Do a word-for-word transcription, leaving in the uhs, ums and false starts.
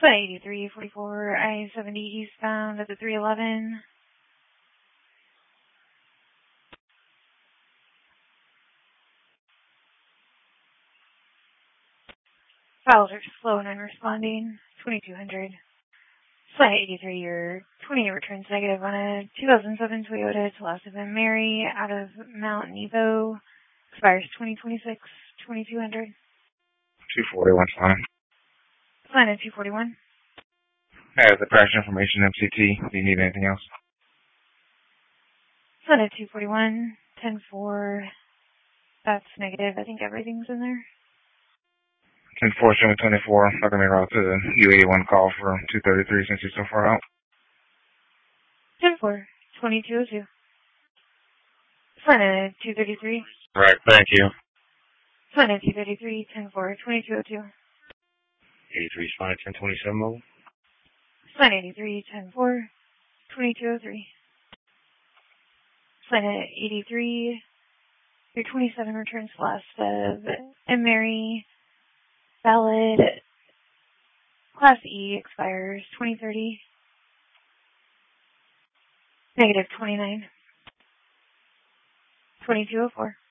Flight eighty-three forty-four, I seventy eastbound at the three eleven. Files are slow and unresponding. twenty-two hundred. Flight eighty-three, your twenty returns negative on a two thousand seven Toyota Telasiva Mary out of Mount Nebo. Expires twenty twenty-six, twenty-two hundred. two forty-one, fine. Flight at two forty-one. Has the crash information, M C T. Do you need anything else? Flight at two forty-one, ten four. That's negative. I think everything's in there. ten four, seven twenty-four. I'm going to route to the U eighty-one call for two thirty-three since you're so far out. ten four, twenty-two oh two. Flight at two thirty-three. Right, thank you. Flight at two thirty-three, ten four, twenty-two oh two. eighty-three, fine, ten twenty-seven mobile. Flight eighty-three, ten four, twenty-two oh three. Flight at eighty-three, your twenty-seven returns last of M. Mary, valid, Class E, expires twenty thirty, negative twenty-nine, twenty-two oh four.